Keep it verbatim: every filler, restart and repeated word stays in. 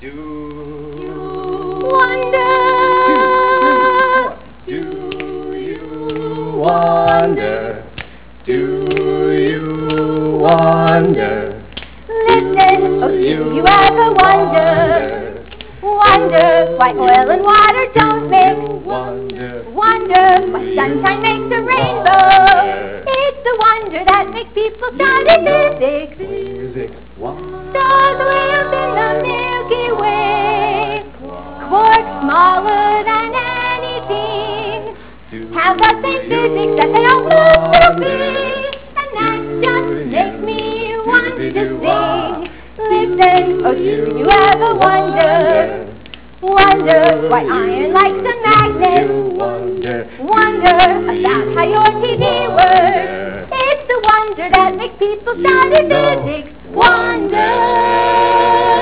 Do you wonder? Do you wonder? Do you wonder? Listen, oh, do you ever wonder? Wonder why oil and water don't mix? Wonder, Wonder why sunshine makes a rainbow? It's the wonder that makes people sound in physics. Physics, Stars way up in the Milky Way, quarks smaller than anything, have the same physics that they all must be, and that just makes me want to sing. Listen, oh, do you ever wonder? Wonder why iron likes a magnet? wonder, Wonder about how your T V works? It's the wonder that makes people sound in physics. Wonder.